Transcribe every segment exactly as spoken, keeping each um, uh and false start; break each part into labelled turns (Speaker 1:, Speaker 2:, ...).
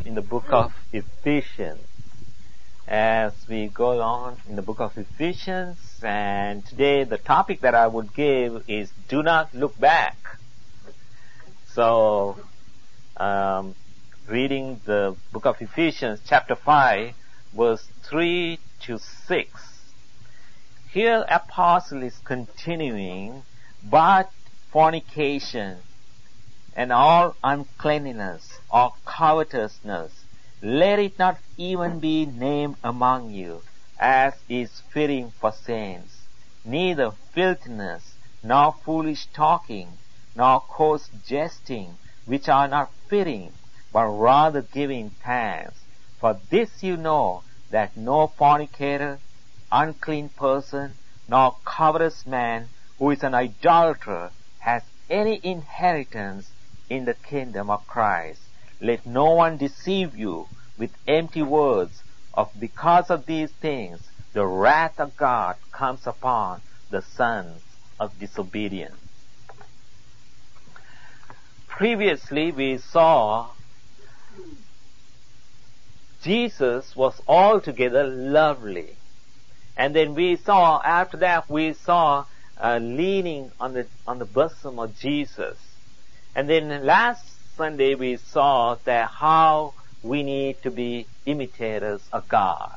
Speaker 1: in the book of Ephesians. As we go on in the book of Ephesians, and today the topic that I would give is do not look back. So, um, reading the book of Ephesians chapter five, verse three to six. Here Apostle is continuing, but fornication and all uncleanness or covetousness, let it not even be named among you, as is fitting for saints. Neither filthiness, nor foolish talking, nor coarse jesting, which are not fitting, but rather giving thanks. For this you know, that no fornicator, unclean person, nor covetous man, who is an idolater, has any inheritance in the kingdom of Christ. Let no one deceive you with empty words, of because of these things the wrath of God comes upon the sons of disobedience. Previously we saw Jesus was altogether lovely. And then we saw, after that we saw uh, leaning on the on the bosom of Jesus. And then last Sunday we saw that how we need to be imitators of God.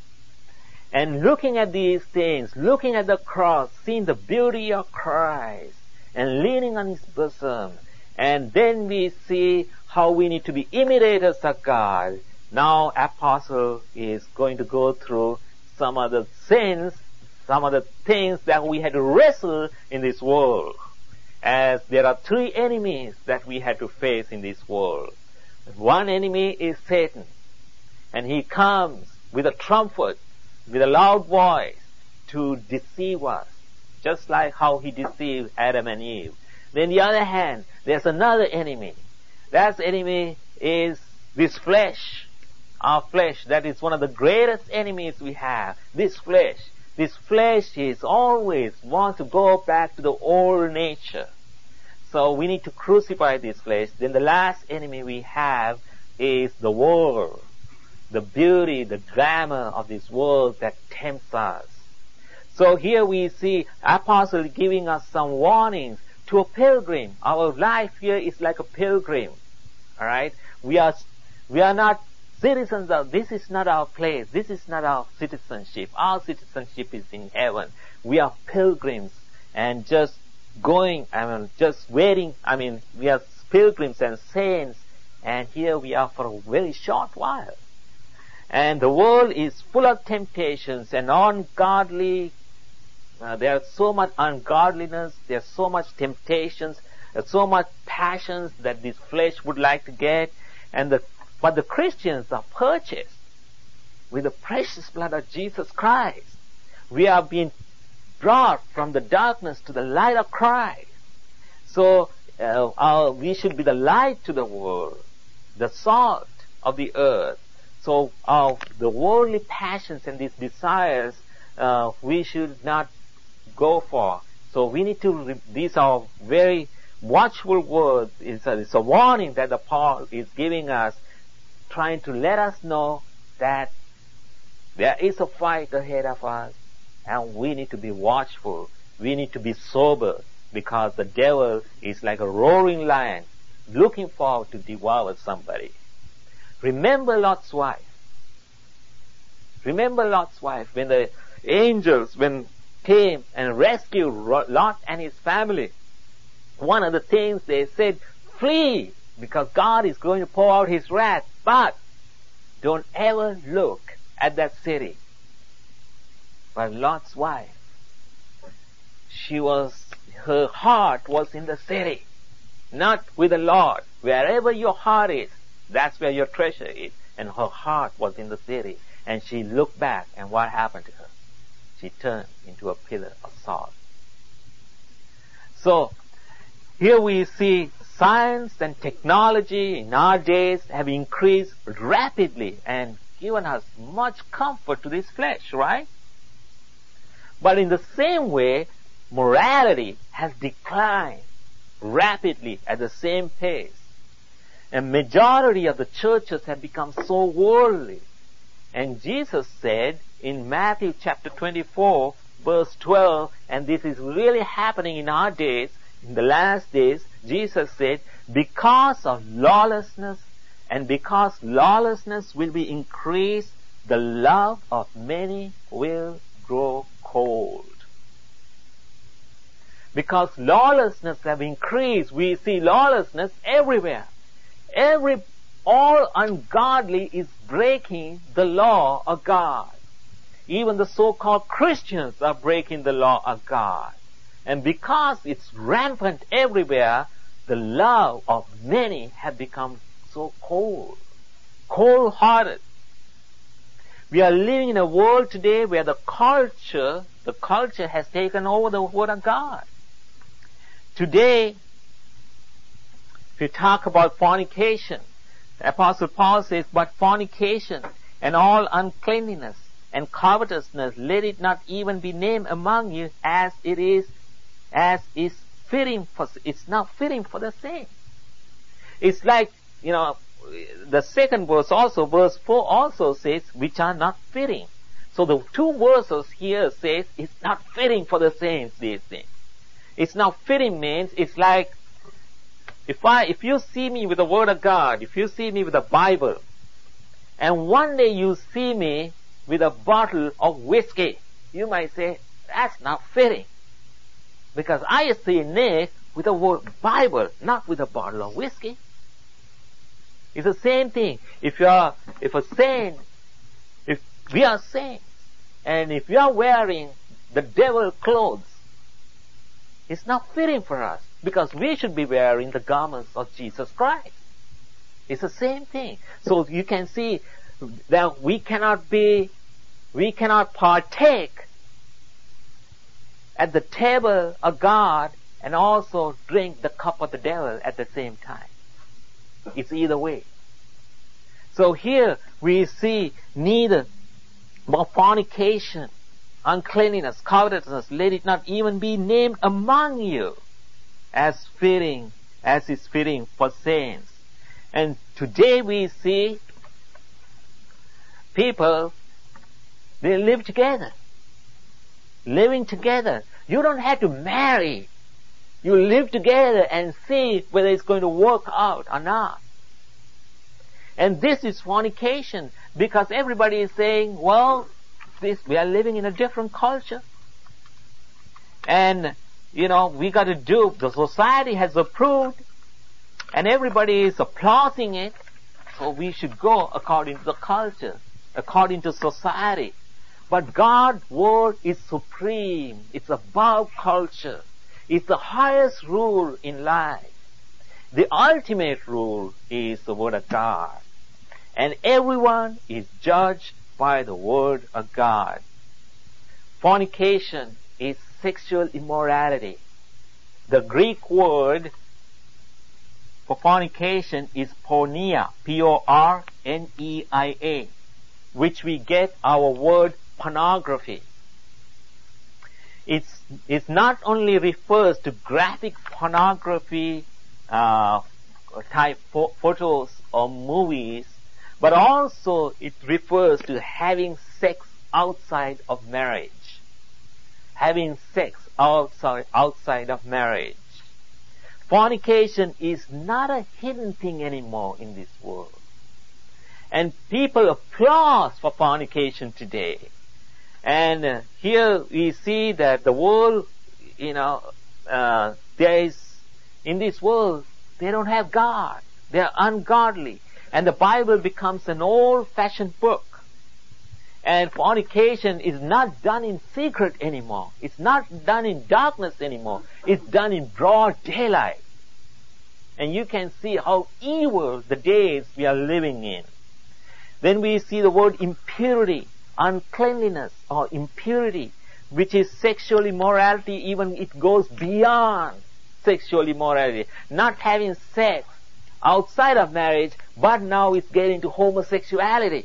Speaker 1: And looking at these things, looking at the cross, seeing the beauty of Christ, and leaning on His bosom, and then we see how we need to be imitators of God. Now Apostle is going to go through some of the sins, some of the things that we had to wrestle in this world. As there are three enemies that we had to face in this world. One enemy is Satan, and he comes with a trumpet, with a loud voice, to deceive us, just like how he deceived Adam and Eve. Then the other hand, there's another enemy. That enemy is this flesh, our flesh. That is one of the greatest enemies we have, this flesh. This flesh is always wants to go back to the old nature. So we need to crucify this flesh. Then the last enemy we have is the world. The beauty, the glamour of this world that tempts us. So here we see Apostle giving us some warnings to a pilgrim. Our life here is like a pilgrim. Alright? We are, we are not citizens of, this is not our place. This is not our citizenship. Our citizenship is in heaven. We are pilgrims and just going, I mean, just waiting. I mean, we are pilgrims and saints, and here we are for a very short while. And the world is full of temptations and ungodly. Uh, there's so much ungodliness. There's so much temptations. There's so much passions that this flesh would like to get. And the but the Christians are purchased with the precious blood of Jesus Christ. We are being brought from the darkness to the light of Christ. So uh, our, we should be the light to the world, the salt of the earth. So our, the worldly passions and these desires uh, we should not go for. So we need to, re- these are very watchful words. It's a, it's a warning that the Paul is giving us, trying to let us know that there is a fight ahead of us, and we need to be watchful. We need to be sober, because the devil is like a roaring lion looking forward to devour somebody. Remember Lot's wife. Remember Lot's wife when the angels when came and rescued Lot and his family. One of the things they said, flee, because God is going to pour out His wrath. But don't ever look at that city. But Lot's wife, she was, her heart was in the city, not with the Lord. Wherever your heart is, that's where your treasure is. And her heart was in the city. And she looked back, and what happened to her? She turned into a pillar of salt. So, here we see science and technology in our days have increased rapidly and given us much comfort to this flesh, right? But in the same way, morality has declined rapidly at the same pace. A majority of the churches have become so worldly. And Jesus said in Matthew chapter twenty-four, verse twelve, and this is really happening in our days, in the last days, Jesus said, because of lawlessness, and because lawlessness will be increased, the love of many will grow cold. Because lawlessness have increased, we see lawlessness everywhere. Every, all ungodly is breaking the law of God. Even the so-called Christians are breaking the law of God. And because it's rampant everywhere, the love of many have become so cold, cold-hearted. We are living in a world today where the culture, the culture has taken over the Word of God. Today, if you talk about fornication, the Apostle Paul says, but fornication and all uncleanness and covetousness, let it not even be named among you as it is, as is fitting for, it's not fitting for the saints. It's like, you know, the second verse also, verse four also says, which are not fitting. So the two verses here says, it's not fitting for the saints, these things. It's not fitting means, it's like, if I, if you see me with the Word of God, if you see me with the Bible, and one day you see me with a bottle of whiskey, you might say, that's not fitting. Because I see Nick with the word Bible, not with a bottle of whiskey. It's the same thing. If you are, if a saint, if we are saints, and if we are wearing the devil clothes, it's not fitting for us, because we should be wearing the garments of Jesus Christ. It's the same thing. So you can see that we cannot be, we cannot partake at the table of God and also drink the cup of the devil at the same time. It's either way. So here we see neither fornication, uncleanness, covetousness, let it not even be named among you as fitting, as is fitting for saints. And today we see people, they live together. Living together. You don't have to marry. You live together and see whether it's going to work out or not. And this is fornication, because everybody is saying, well, this, we are living in a different culture. And, you know, we got to do, the society has approved, and everybody is applauding it, so we should go according to the culture, according to society. But God's Word is supreme. It's above culture. It's the highest rule in life. The ultimate rule is the Word of God. And everyone is judged by the Word of God. Fornication is sexual immorality. The Greek word for fornication is porneia, P O R N E I A, which we get our word pornography. It's, it not only refers to graphic pornography uh, type fo- photos or movies, but also it refers to having sex outside of marriage. Having sex outside, outside of marriage. Fornication is not a hidden thing anymore in this world. And people applaud for fornication today. And uh, here we see that the world, you know, uh, there is, in this world, they don't have God. They are ungodly. And the Bible becomes an old-fashioned book. And fornication is not done in secret anymore. It's not done in darkness anymore. It's done in broad daylight. And you can see how evil the days we are living in. Then we see the word impurity, uncleanliness or impurity, which is sexual immorality. Even it goes beyond sexual immorality. Not having sex outside of marriage, but now it's getting to homosexuality.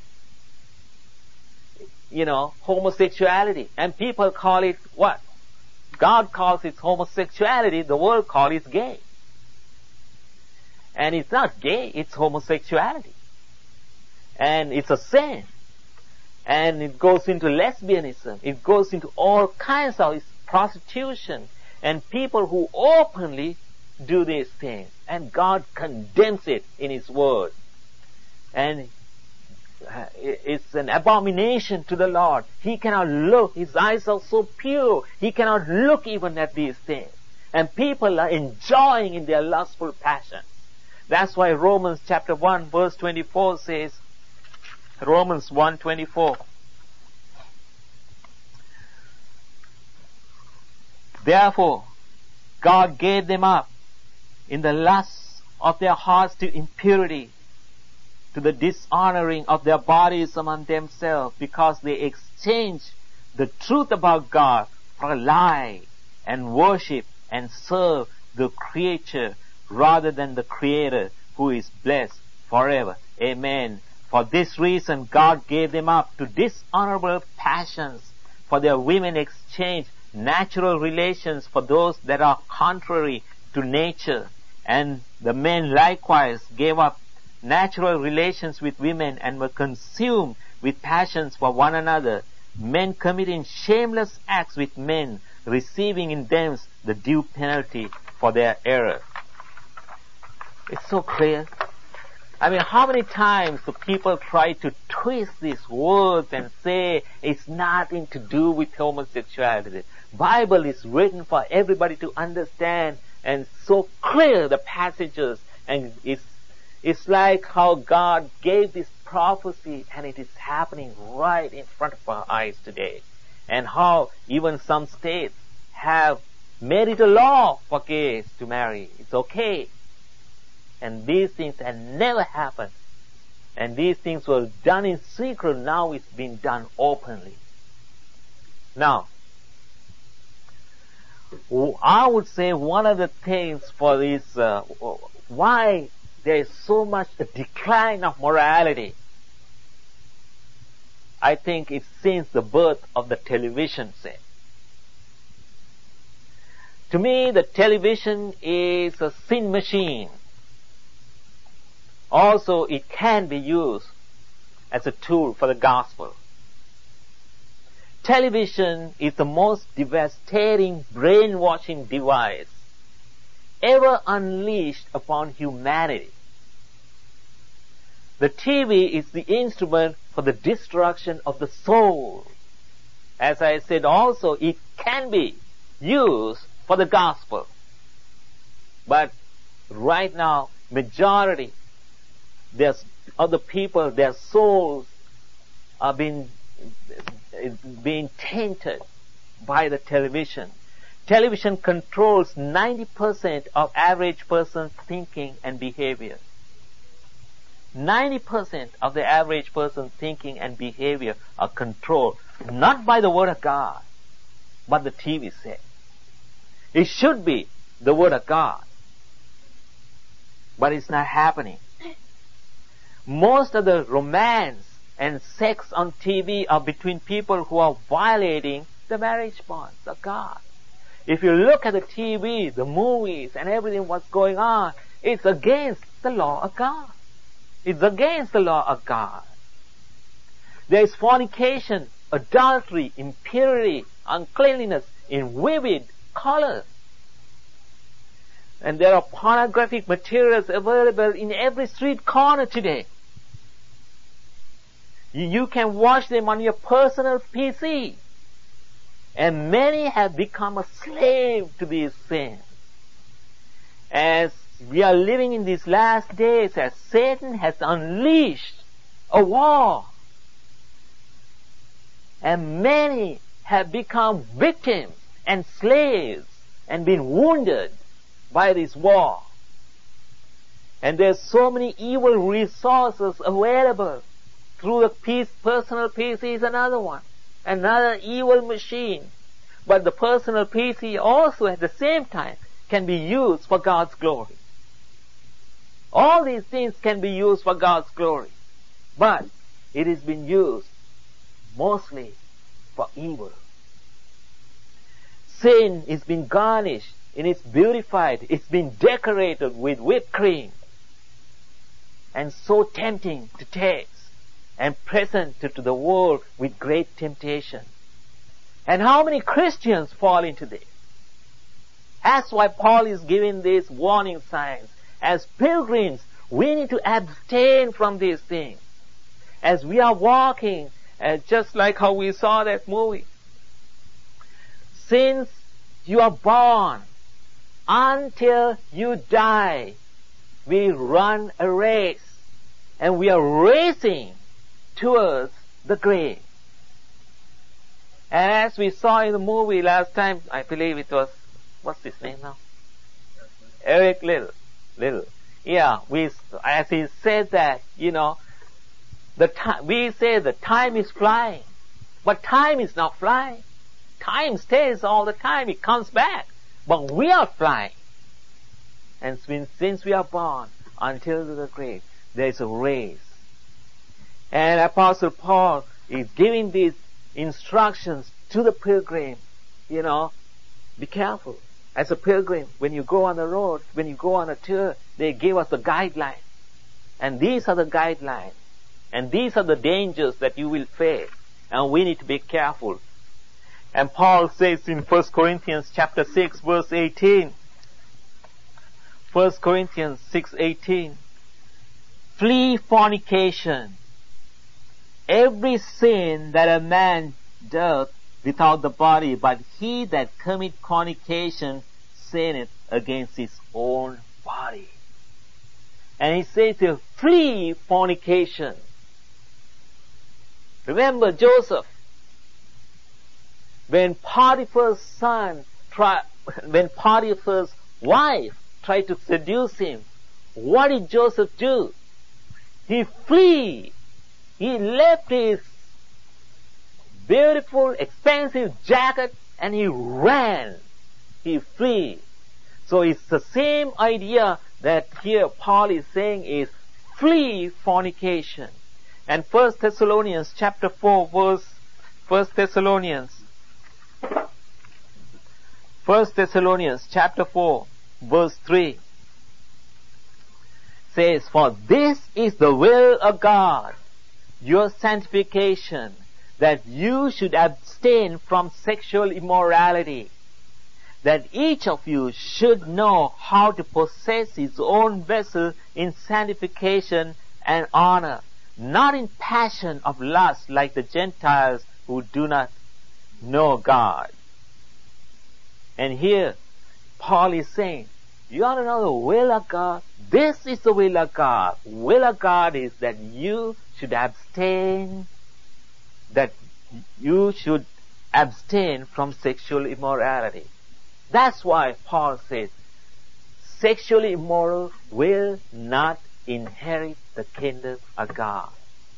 Speaker 1: You know, homosexuality. And people call it what? God calls it homosexuality, the world calls it gay. And it's not gay, it's homosexuality. And it's a sin. And it goes into lesbianism. It goes into all kinds of prostitution. And people who openly do these things. And God condemns it in His Word. And it's an abomination to the Lord. He cannot look. His eyes are so pure. He cannot look even at these things. And people are enjoying in their lustful passions. That's why Romans chapter one verse twenty-four says, Romans one twenty-four. Therefore, God gave them up in the lusts of their hearts to impurity, to the dishonoring of their bodies among themselves, because they exchanged the truth about God for a lie, and worship and serve the creature rather than the Creator, who is blessed forever. Amen. For this reason God gave them up to dishonorable passions, for their women exchanged natural relations for those that are contrary to nature, and the men likewise gave up natural relations with women and were consumed with passions for one another, men committing shameless acts with men, receiving in them the due penalty for their error. It's so clear. I mean, how many times do people try to twist these words and say it's nothing to do with homosexuality? Bible is written for everybody to understand, and so clear the passages, and it's It's like how God gave this prophecy, and it is happening right in front of our eyes today. And how even some states have made it a law for gays to marry. It's okay. And these things had never happened. And these things were done in secret. Now it's been done openly. Now, I would say one of the things for this, uh, why there is so much a decline of morality, I think it's since the birth of the television set. To me, the television is a sin machine. Also, it can be used as a tool for the gospel. Television is the most devastating brainwashing device ever unleashed upon humanity. The T V is the instrument for the destruction of the soul. As I said also, it can be used for the gospel. But right now, majority there's other people, their souls are being, being tainted by the television. Television controls ninety percent of average person's thinking and behavior. ninety percent of the average person's thinking and behavior are controlled not by the Word of God, but the T V set. It should be the Word of God, but it's not happening. Most of the romance and sex on T V are between people who are violating the marriage bonds of God. If you look at the T V, the movies and everything what's going on, it's against the law of God. It's against the law of God. There is fornication, adultery, impurity, uncleanliness in vivid colors. And there are pornographic materials available in every street corner today. You can watch them on your personal P C. And many have become a slave to these things. As we are living in these last days, as Satan has unleashed a war, and many have become victims and slaves and been wounded by this war. And there's so many evil resources available through the piece, personal P C is another one, another evil machine. But the personal P C also at the same time can be used for God's glory. All these things can be used for God's glory, but it has been used mostly for evil. Sin is been garnished, and it's beautified, it's been decorated with whipped cream, and so tempting to taste and present to the world with great temptation. And how many Christians fall into this? That's why Paul is giving these warning signs. As pilgrims, we need to abstain from these things. As we are walking, uh, just like how we saw that movie. Since you are born, until you die, we run a race. And we are racing towards the grave. And as we saw in the movie last time, I believe it was, what's his name now? Eric Little. Little. Yeah, we, as he said that, you know, the time, we say the time is flying. But time is not flying. Time stays all the time. It comes back. But we are flying. And since, since we are born until the grave, there is a race. And Apostle Paul is giving these instructions to the pilgrim. You know, be careful. As a pilgrim, when you go on the road, when you go on a tour, they give us the guidelines. And these are the guidelines. And these are the dangers that you will face. And we need to be careful. And Paul says in First Corinthians chapter six verse eighteen. First Corinthians six eighteen. Flee fornication. Every sin that a man doth without the body, but he that commit fornication sinneth against his own body. And he says to flee fornication. Remember Joseph. When Potiphar's son tried, when Potiphar's wife tried to seduce him, what did Joseph do? He flee. He left his beautiful, expensive jacket and he ran. He flee. So it's the same idea that here Paul is saying is flee fornication. And First Thessalonians chapter four verse, First Thessalonians, First Thessalonians chapter four verse three says, for this is the will of God, your sanctification, that you should abstain from sexual immorality, that each of you should know how to possess his own vessel in sanctification and honor, not in passion of lust like the Gentiles who do not know God. And here, Paul is saying, you ought to know the will of God. This is the will of God. Will of God is that you should abstain, that you should abstain from sexual immorality. That's why Paul says, sexually immoral will not inherit the kingdom of God.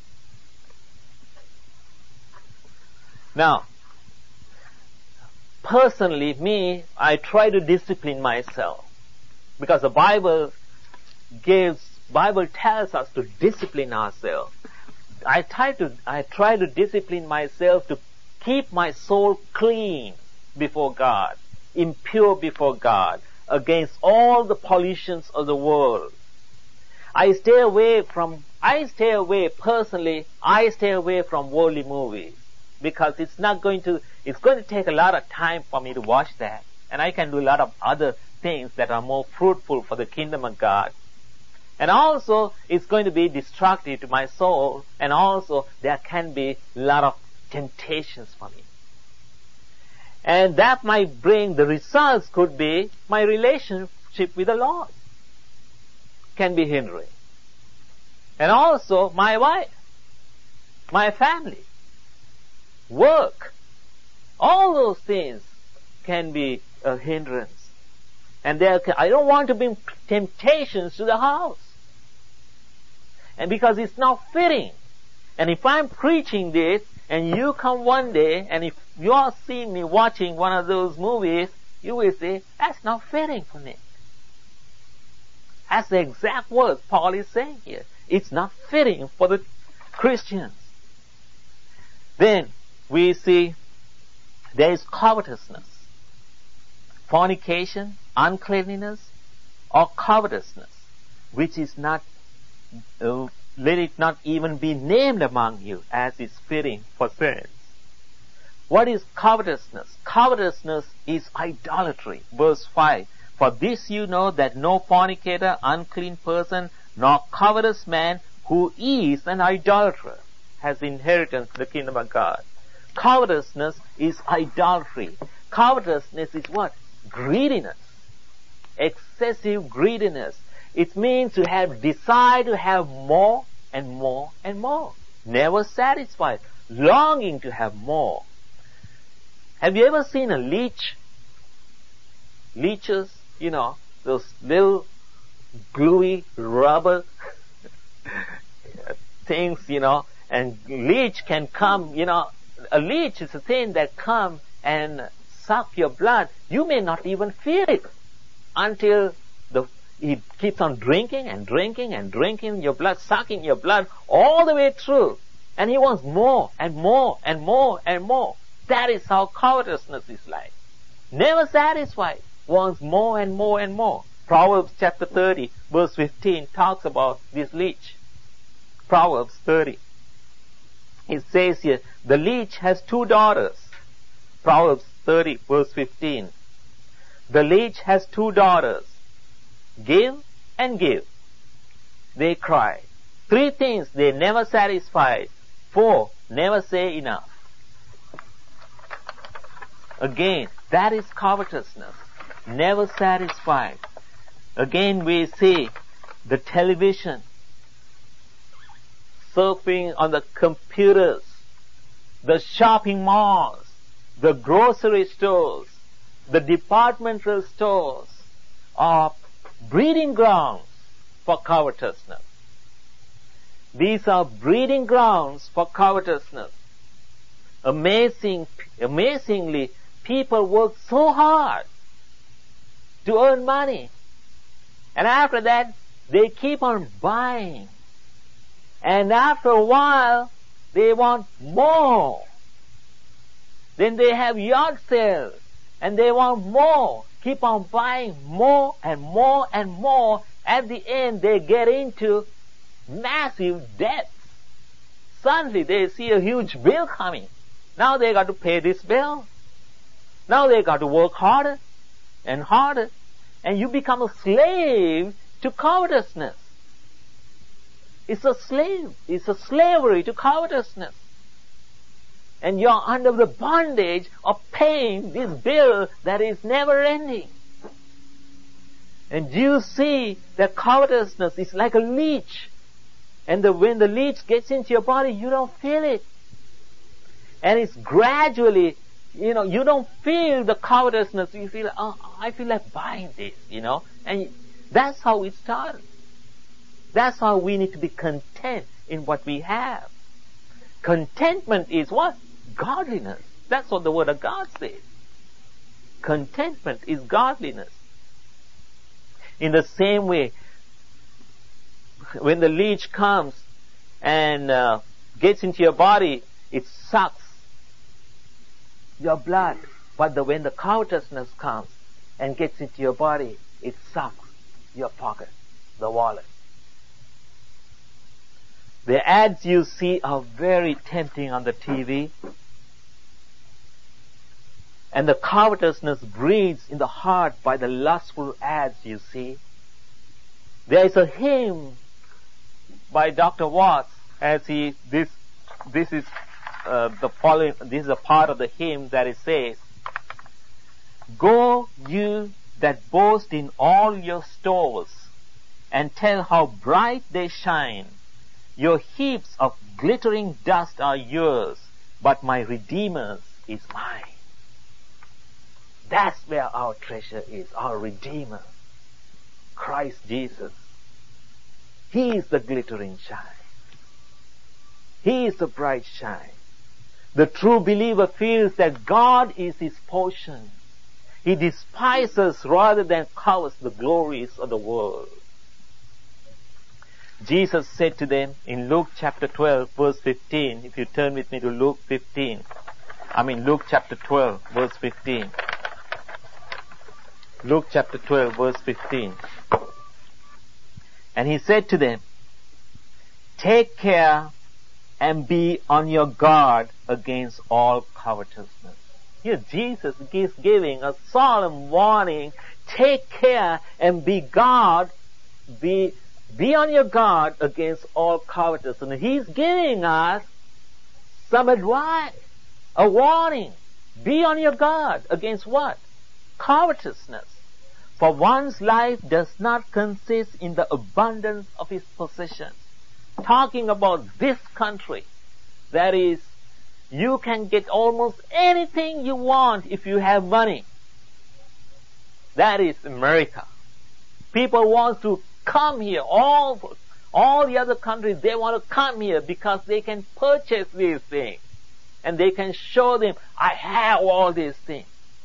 Speaker 1: Now, personally, me, I try to discipline myself. Because the Bible gives, Bible tells us to discipline ourselves. I try to, I try to discipline myself to keep my soul clean before God, impure before God, against all the pollutions of the world. I stay away from, I stay away personally, I stay away from worldly movies. Because it's not going to, it's going to take a lot of time for me to watch that. And I can do a lot of other things that are more fruitful for the kingdom of God. And also, it's going to be destructive to my soul. And also, there can be a lot of temptations for me. And that might bring, the results could be my relationship with the Lord can be hindering. And also, my wife, my family, work, all those things can be a hindrance. And there, I don't want to bring temptations to the house. And because it's not fitting. And if I'm preaching this, and you come one day, and if you are seeing me watching one of those movies, you will say, that's not fitting for me. That's the exact words Paul is saying here. It's not fitting for the Christians. Then, we see there is covetousness, fornication, uncleanliness, or covetousness, which is not uh, let it not even be named among you, as is fitting for saints. What is covetousness? Covetousness is idolatry. Verse five. For this you know that no fornicator, unclean person, nor covetous man who is an idolater has inheritance in the kingdom of God. Covetousness is idolatry. Covetousness is what? Greediness. Excessive greediness. It means to have desire to have more and more and more. Never satisfied. Longing to have more. Have you ever seen a leech? Leeches, you know, those little gluey rubber things, you know, and leech can come, you know, a leech is a thing that come and suck your blood. You may not even feel it until the he keeps on drinking and drinking and drinking your blood, sucking your blood all the way through. And he wants more and more and more and more. That is how covetousness is like. Never satisfied. Wants more and more and more. Proverbs chapter thirty, verse fifteen talks about this leech. Proverbs thirty. It says here, the leech has two daughters. Proverbs thirty, verse fifteen. The leech has two daughters. Give and give. They cry. Three things they never satisfied. Four, never say enough. Again, that is covetousness. Never satisfied. Again we see the television, surfing on the computers, the shopping malls, the grocery stores, the departmental stores are breeding grounds for covetousness. These are breeding grounds for covetousness. Amazing, amazingly, people work so hard to earn money. And after that, they keep on buying. And after a while, they want more. Then they have yard sales, and they want more. Keep on buying more and more and more. At the end, they get into massive debts. Suddenly, they see a huge bill coming. Now they got to pay this bill. Now they got to work harder and harder. And you become a slave to covetousness. It's a slave. It's a slavery to covetousness. And you're under the bondage of paying this bill that is never ending. And you see that covetousness is like a leech. And the, when the leech gets into your body, you don't feel it. And it's gradually, you know, you don't feel the covetousness. You feel, oh, I feel like buying this, you know. And that's how it started. That's how we need to be content in what we have. Contentment is what? Godliness. That's what the Word of God says. Contentment is godliness. In the same way, when the leech comes and uh, gets into your body, it sucks your blood. But the, when the covetousness comes and gets into your body, it sucks your pocket, the wallet. The ads you see are very tempting on the T V. And the covetousness breeds in the heart by the lustful ads you see. There is a hymn by Doctor Watts, as he, this, this is uh, the following, this is a part of the hymn that it says, "Go you that boast in all your stores, and tell how bright they shine. Your heaps of glittering dust are yours, but my Redeemer's is mine." That's where our treasure is, our Redeemer, Christ Jesus. He is the glittering shine. He is the bright shine. The true believer feels that God is his portion. He despises rather than covets the glories of the world. Jesus said to them in Luke chapter twelve, verse fifteen, if you turn with me to Luke fifteen, I mean Luke chapter twelve, verse fifteen. Luke chapter twelve, verse fifteen. And he said to them, take care and be on your guard against all covetousness. Here Jesus is giving a solemn warning. Take care and be guard, be, be on your guard against all covetousness. And He's giving us some advice, a warning. Be on your guard against what? Covetousness. For one's life does not consist in the abundance of his possessions. Talking about this country, that is, you can get almost anything you want if you have money. That is America. People want to come here. All, all the other countries, they want to come here because they can purchase these things. And they can show them, I have all these things.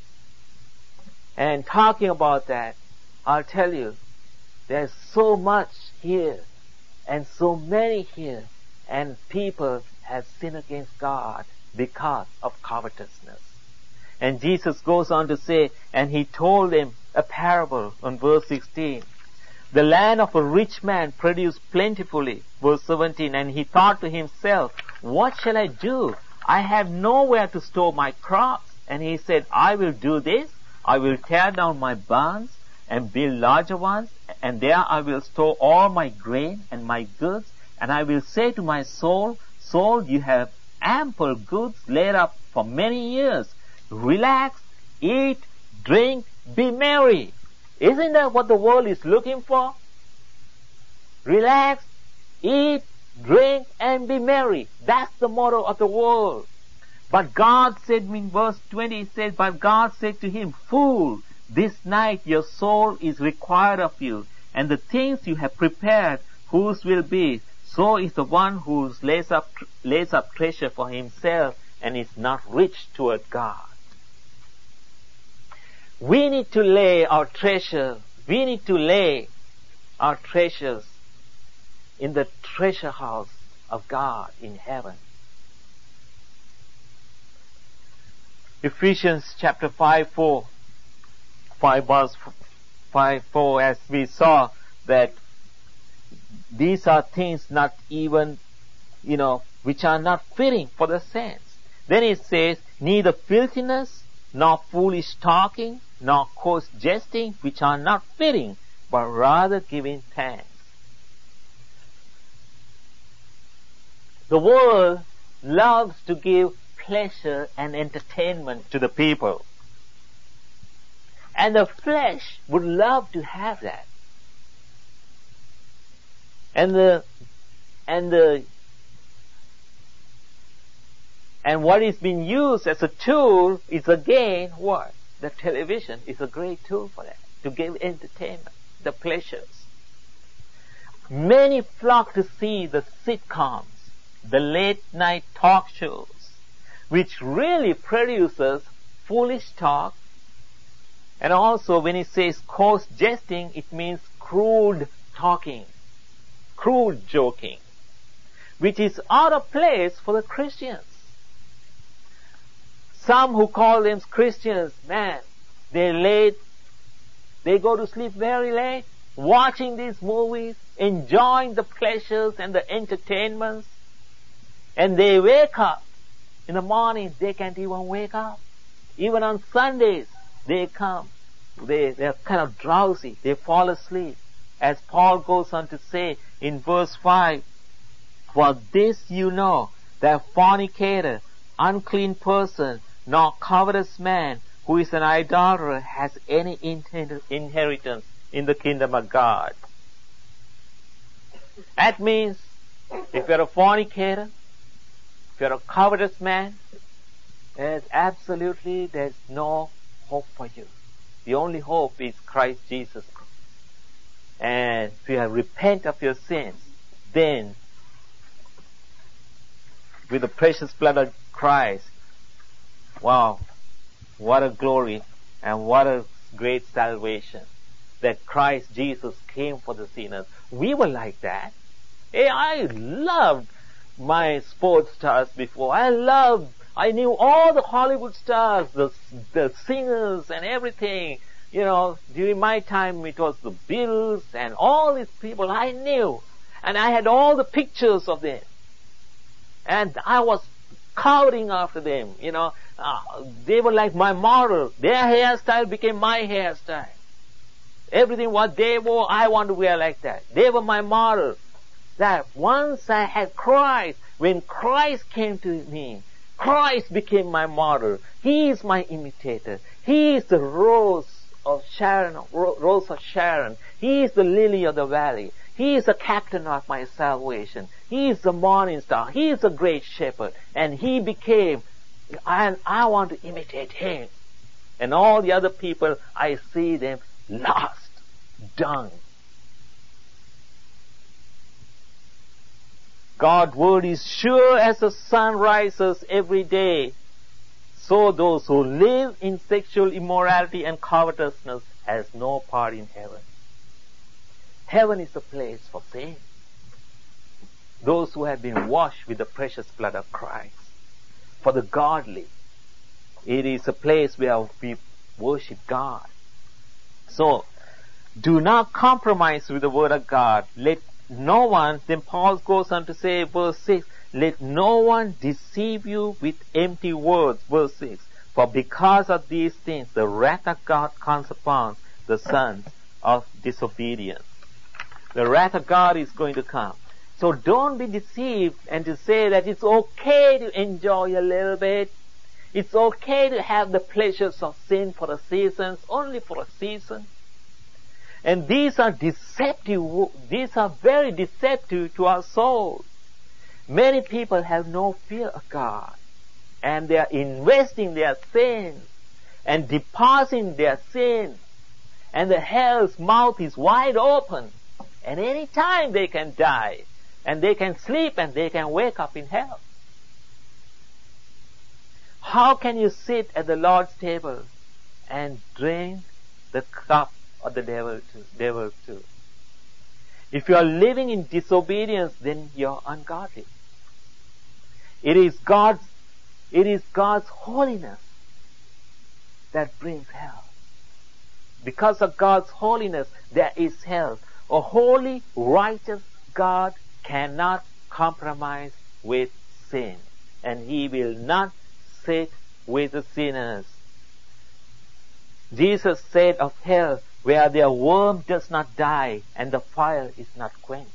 Speaker 1: And talking about that, I'll tell you, there's so much here and so many here, and people have sinned against God because of covetousness. And Jesus goes on to say, and He told them a parable on verse sixteen. The land of a rich man produced plentifully, verse seventeen, and he thought to himself, what shall I do? I have nowhere to store my crops. And he said, I will do this. I will tear down my barns and build larger ones, and there I will store all my grain and my goods. And I will say to my soul, soul, you have ample goods laid up for many years. Relax, eat, drink, be merry. Isn't that what the world is looking for? Relax, eat, drink, and be merry. That's the motto of the world. But God said, in verse twenty, it says, but God said to him, fool, this night your soul is required of you, and the things you have prepared, whose will be? So is the one who lays up, lays up treasure for himself and is not rich toward God. We need to lay our treasure, we need to lay our treasures in the treasure house of God in heaven. Ephesians chapter five, four, five verse five, four, as we saw that these are things not even, you know, which are not fitting for the saints. Then it says, neither filthiness, nor foolish talking, nor coarse jesting, which are not fitting, but rather giving thanks. The world loves to give pleasure and entertainment to the people. And the flesh would love to have that. And the, and the, and what is being used as a tool is again what? The television is a great tool for that, to give entertainment, the pleasures. Many flock to see the sitcoms, the late night talk shows, which really produces foolish talk. And also when it says coarse jesting, it means crude talking, crude joking, which is out of place for the Christians. Some who call them Christians, man, they late, they go to sleep very late, watching these movies, enjoying the pleasures and the entertainments, and they wake up in the morning, they can't even wake up. Even on Sundays, they come, they, they're kind of drowsy, they fall asleep. As Paul goes on to say in verse five, for this you know, that fornicator, unclean person, nor covetous man, who is an idolater, has any inheritance in the kingdom of God. That means, if you're a fornicator, if you're a covetous man, there's absolutely, there's no hope for you. The only hope is Christ Jesus. And if you have repent of your sins, then with the precious blood of Christ, wow, what a glory and what a great salvation that Christ Jesus came for the sinners. We were like that. Hey, I loved my sports stars before. I loved, I knew all the Hollywood stars, the, the singers and everything. You know, during my time it was the Beatles and all these people I knew. And I had all the pictures of them. And I was cowering after them, you know. Uh, they were like my model. Their hairstyle became my hairstyle. Everything what they wore, I want to wear like that. They were my model. That once I had Christ, when Christ came to me, Christ became my model. He is my imitator. He is the rose of Sharon, rose of Sharon. He is the lily of the valley. He is the captain of my salvation. He is the morning star. He is the great shepherd. And he became, and I want to imitate him. And all the other people, I see them lost, dung. God's word is sure as the sun rises every day. So those who live in sexual immorality and covetousness has no part in heaven. Heaven is a place for saints. Those who have been washed with the precious blood of Christ. For the godly, it is a place where we worship God. So, do not compromise with the word of God. Let no one, then Paul goes on to say, verse six, let no one deceive you with empty words, verse six. For because of these things, the wrath of God comes upon the sons of disobedience. The wrath of God is going to come. So don't be deceived and to say that it's okay to enjoy a little bit. It's okay to have the pleasures of sin for a season, only for a season. And these are deceptive, these are very deceptive to our souls. Many people have no fear of God, and they are investing their sins and depositing their sins, and the hell's mouth is wide open, and any time they can die, and they can sleep and they can wake up in hell. How can you sit at the Lord's table and drink the cup of the devil too, devil too? If you are living in disobedience, then you are ungodly. It is God's, it is God's holiness that brings hell. Because of God's holiness, there is hell. A holy, righteous God cannot compromise with sin, and He will not sit with the sinners. Jesus said of hell, where their worm does not die and the fire is not quenched.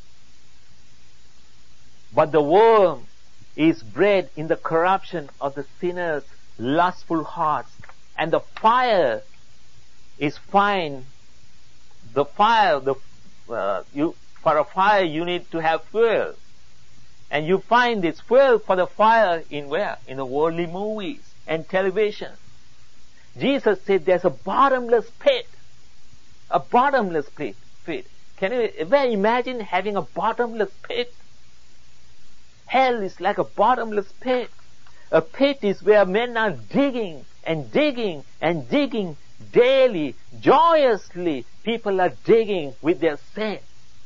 Speaker 1: But the worm is bred in the corruption of the sinners' lustful hearts, and the fire is fine. The fire, the uh, you for a fire you need to have fuel, and you find this fuel for the fire in where? In the worldly movies and television. Jesus said there's a bottomless pit. A bottomless pit. pit. Can you ever imagine having a bottomless pit? Hell is like a bottomless pit. A pit is where men are digging and digging and digging daily, joyously. People are digging with their sin.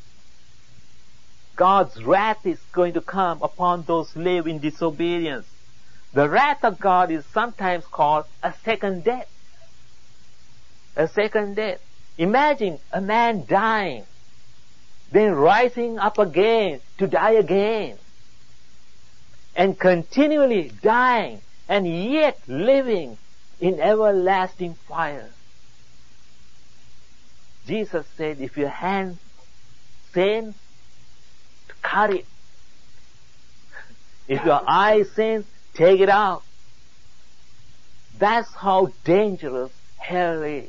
Speaker 1: God's wrath is going to come upon those who live in disobedience. The wrath of God is sometimes called a second death. A second death. Imagine a man dying, then rising up again to die again, and continually dying, and yet living in everlasting fire. Jesus said, if your hand sins, cut it. If your eye sins, take it out. That's how dangerous hell is.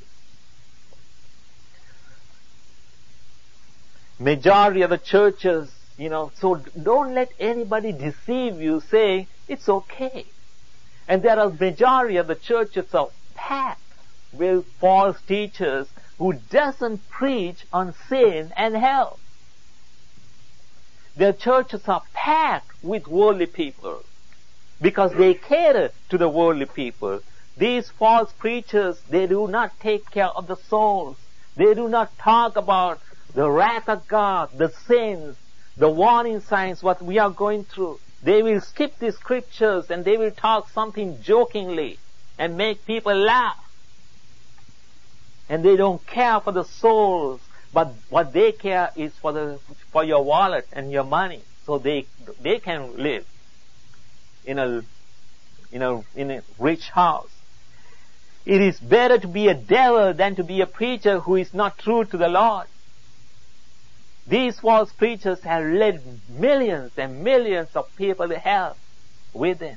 Speaker 1: Majority of the churches, you know, so don't let anybody deceive you saying it's okay. And there are majority of the churches are packed with false teachers who doesn't preach on sin and hell. Their churches are packed with worldly people because they cater to the worldly people. These false preachers, they do not take care of the souls. They do not talk about the wrath of God, the sins, the warning signs, what we are going through. They will skip the scriptures and they will talk something jokingly and make people laugh. And they don't care for the souls. But what they care is for the for your wallet and your money, so they they can live in a in a in a rich house. It is better to be a devil than to be a preacher who is not true to the Lord. These false preachers have led millions and millions of people to hell with them.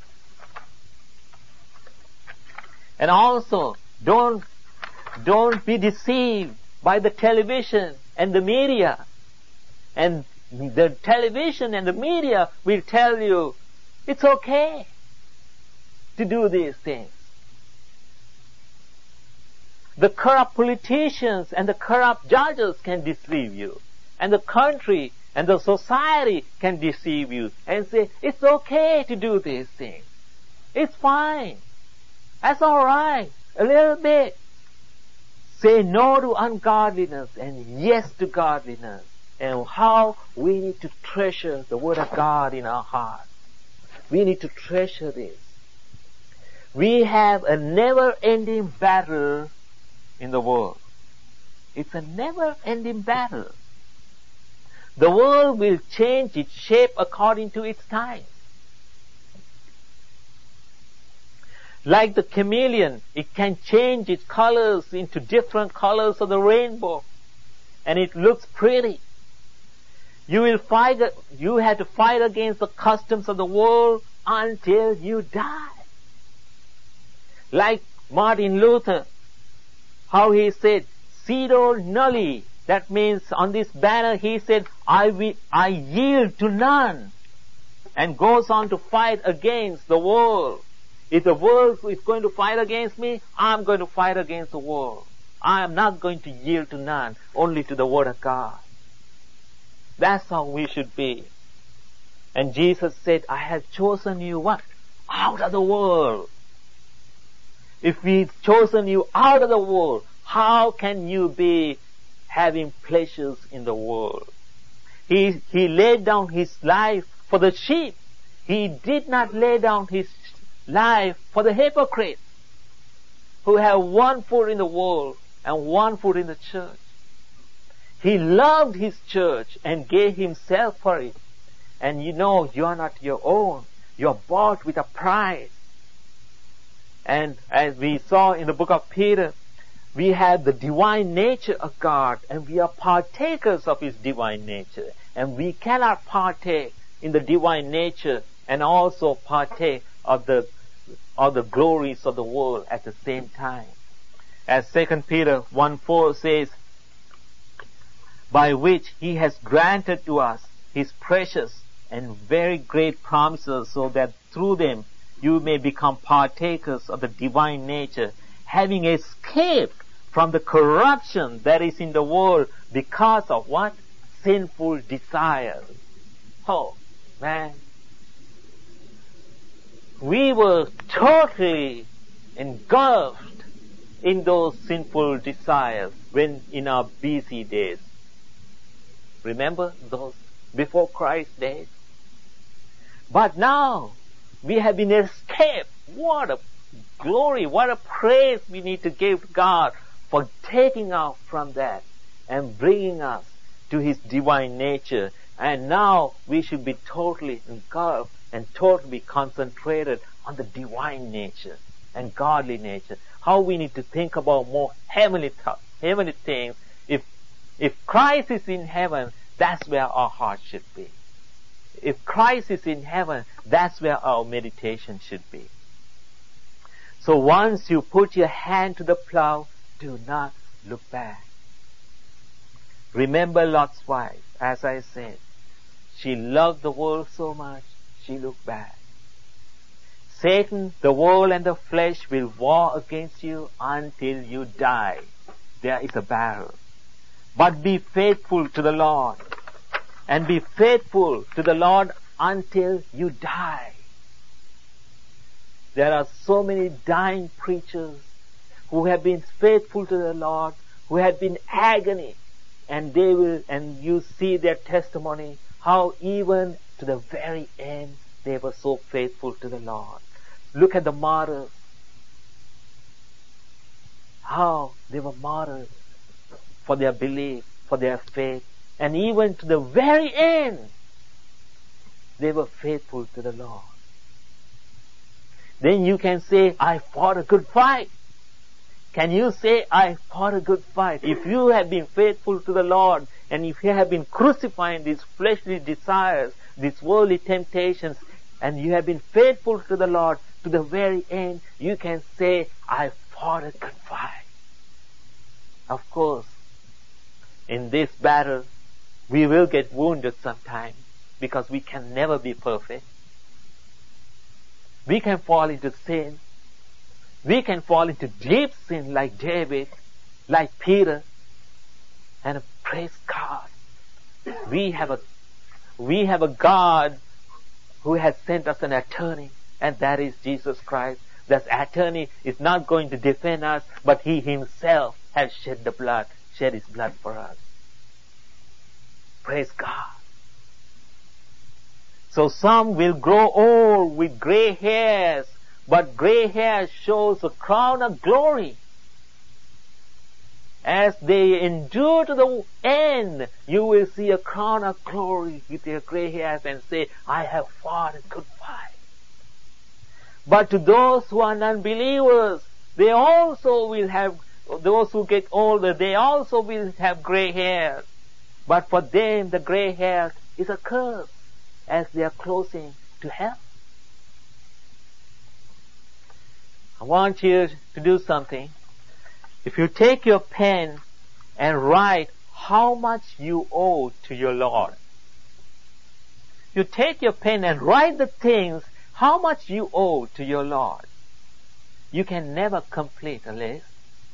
Speaker 1: And also, don't don't be deceived by the television and the media. And the television and the media will tell you it's okay to do these things. The corrupt politicians and the corrupt judges can deceive you. And the country and the society can deceive you and say, it's okay to do these things. It's fine. That's alright. A little bit. Say no to ungodliness and yes to godliness. And how we need to treasure the Word of God in our heart. We need to treasure this. We have a never-ending battle in the world. It's a never-ending battle. The world will change its shape according to its times. Like the chameleon, it can change its colors into different colors of the rainbow, and it looks pretty. You will fight, you have to fight against the customs of the world until you die. Like Martin Luther, how he said, "Cedo nulli." That means on this banner he said, I, will, I yield to none. And goes on to fight against the world. If the world is going to fight against me, I'm going to fight against the world. I am not going to yield to none, only to the Word of God. That's how we should be. And Jesus said, I have chosen you what? Out of the world. If we've chosen you out of the world, how can you be having pleasures in the world? He, he laid down his life for the sheep. He did not lay down his life for the hypocrites who have one foot in the world and one foot in the church. He loved his church and gave himself for it. And you know, you are not your own. You are bought with a price. And as we saw in the book of Peter, we have the divine nature of God, and we are partakers of His divine nature. And we cannot partake in the divine nature and also partake of the of the glories of the world at the same time. As Second Peter one four says, by which He has granted to us His precious and very great promises, so that through them you may become partakers of the divine nature, having escaped from the corruption that is in the world because of what? Sinful desires. Oh, man. We were totally engulfed in those sinful desires when in our busy days. Remember those before Christ's days? But now we have been escaped. What a glory, what a praise we need to give to God for taking us from that and bringing us to His divine nature. And now we should be totally engulfed and totally concentrated on the divine nature and godly nature. How we need to think about more heavenly th- heavenly things. If if Christ is in heaven, that's where our heart should be. If Christ is in heaven, that's where our meditation should be. So once you put your hand to the plow, do not look back. Remember Lot's wife, as I said. She loved the world so much, she looked back. Satan, the world and the flesh will war against you until you die. There is a battle. But be faithful to the Lord. And be faithful to the Lord until you die. There are so many dying preachers who have been faithful to the Lord, who have been agony, and they will, and you see their testimony, how even to the very end they were so faithful to the Lord. Look at the martyrs. How they were martyrs. for their belief, for their faith, and even to the very end, they were faithful to the Lord. Then you can say, I fought a good fight. Can you say, I fought a good fight? If you have been faithful to the Lord, and if you have been crucifying these fleshly desires, these worldly temptations, and you have been faithful to the Lord to the very end, you can say, I fought a good fight. Of course, in this battle, we will get wounded sometimes, because we can never be perfect. We can fall into sin. We can fall into deep sin like David, like Peter. And praise God, we have a, we have a God who has sent us an attorney, and that is Jesus Christ. That attorney is not going to defend us, but He Himself has shed the blood, shed His blood for us. Praise God. So some will grow old with gray hairs, but gray hair shows a crown of glory. As they endure to the end, you will see a crown of glory with their gray hairs and say, I have fought a good fight. But to those who are non-believers, they also will have, those who get older, they also will have gray hairs. But for them, the gray hair is a curse as they are closing to hell. I want you to do something. If you take your pen and write how much you owe to your Lord. You take your pen and write the things how much you owe to your Lord. You can never complete a list.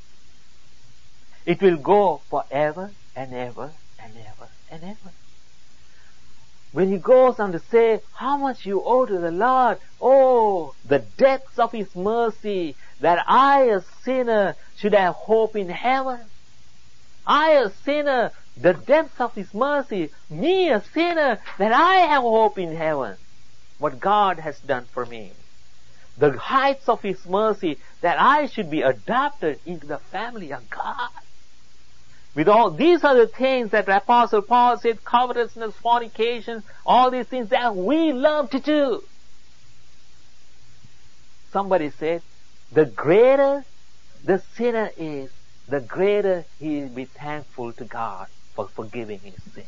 Speaker 1: It will go forever and ever and ever and ever. When he goes on to say how much you owe to the Lord, oh, the depths of His mercy, that I, a sinner, should have hope in heaven. I, a sinner, the depths of His mercy, me, a sinner, that I have hope in heaven. What God has done for me. The heights of His mercy, that I should be adopted into the family of God. With all, these are the things that Apostle Paul said, covetousness, fornication, all these things that we love to do. Somebody said, the greater the sinner is, the greater he will be thankful to God for forgiving his sin.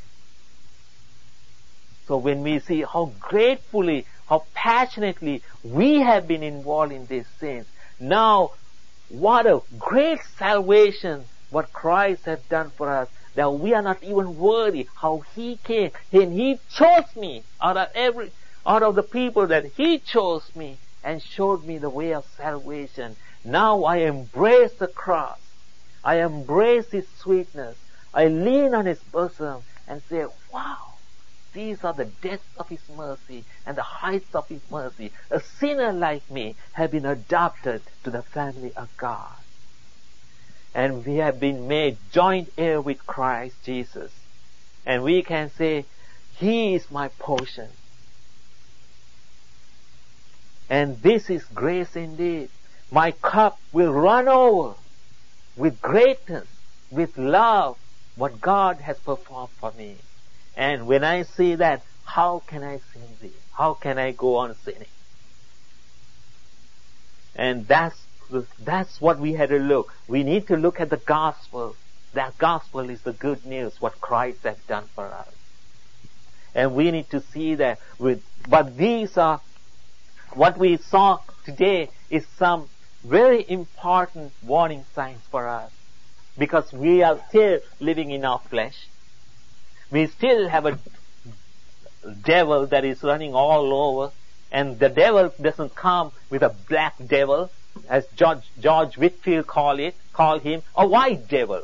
Speaker 1: So when we see how gratefully, how passionately we have been involved in these sins, now what a great salvation what Christ has done for us, that we are not even worthy, how He came and He chose me out of every, out of the people that He chose me and showed me the way of salvation. Now I embrace the cross. I embrace His sweetness. I lean on His bosom and say, wow, these are the depths of His mercy and the heights of His mercy. A sinner like me has been adopted to the family of God. And we have been made joint heir with Christ Jesus. And we can say, He is my portion. And this is grace indeed. My cup will run over with greatness, with love, what God has performed for me. And when I see that, how can I sin this? How can I go on sinning? And that's That's what we had to look. We need to look at the gospel. That gospel is the good news, what Christ has done for us. And we need to see that with, but these are, what we saw today is some very important warning signs for us. Because we are still living in our flesh. We still have a devil that is running all over. And the devil doesn't come with a black devil, as George, George Whitefield call it, call him a white devil.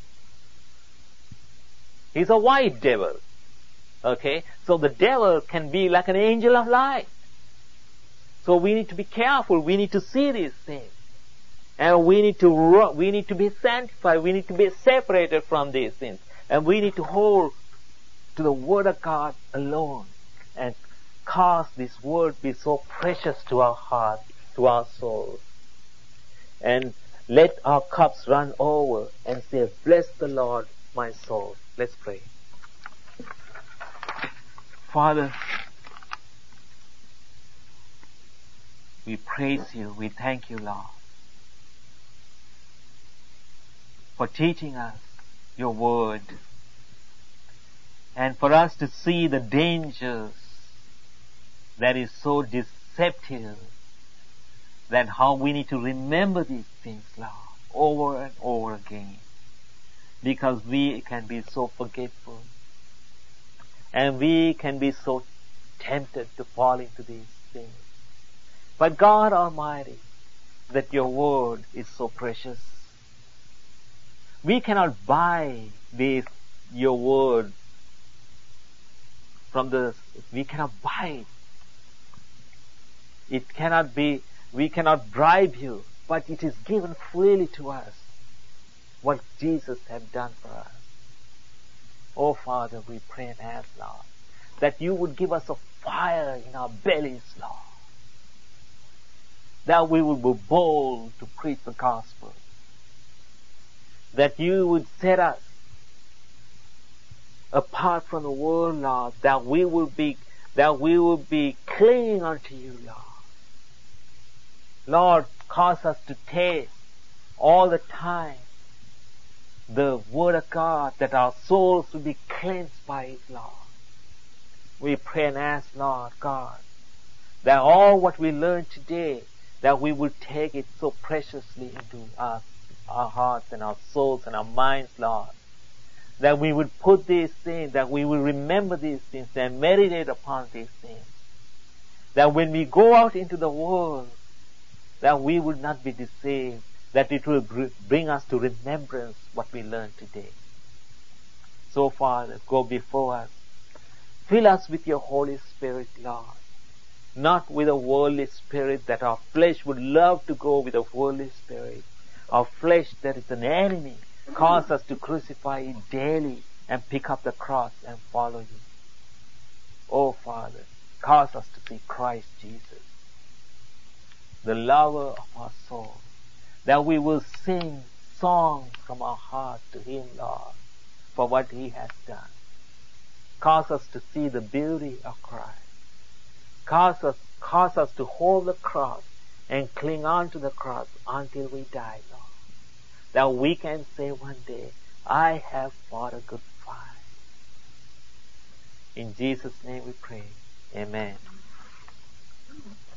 Speaker 1: He's a white devil. Okay? So the devil can be like an angel of light. So we need to be careful. We need to see these things. And we need to, we need to be sanctified. We need to be separated from these things. And we need to hold to the Word of God alone. And cause this Word be so precious to our heart, to our souls. And let our cups run over and say, bless the Lord, my soul. Let's pray. Father, we praise you. We thank you, Lord, for teaching us your word and for us to see the dangers that is so deceptive, that how we need to remember these things, Lord, over and over again, because we can be so forgetful and we can be so tempted to fall into these things. But God Almighty, that your word is so precious. We cannot buy this, your word, from the, we cannot buy it. It cannot be, we cannot bribe you, but it is given freely to us, what Jesus has done for us. Oh Father, we pray and ask, Lord, that you would give us a fire in our bellies, Lord, that we would be bold to preach the gospel, that you would set us apart from the world, Lord, that we will be, that we will be clinging unto you, Lord. Lord, cause us to taste all the time the word of God, that our souls will be cleansed by it, Lord. We pray and ask, Lord God, that all what we learn today, that we will take it so preciously into our, our hearts and our souls and our minds, Lord. That we would put these things, that we will remember these things and meditate upon these things. That when we go out into the world, that we would not be deceived, that it will bring us to remembrance what we learned today. So Father, go before us. Fill us with your Holy Spirit, Lord. Not with a worldly spirit, that our flesh would love to go with a worldly spirit. Our flesh that is an enemy, cause us to crucify it daily and pick up the cross and follow you. Oh Father, cause us to see Christ Jesus, the lover of our soul, that we will sing songs from our heart to Him, Lord, for what He has done. Cause us to see the beauty of Christ. Cause us, cause us to hold the cross and cling on to the cross until we die, Lord. That we can say one day, I have fought a good fight. In Jesus' name we pray. Amen.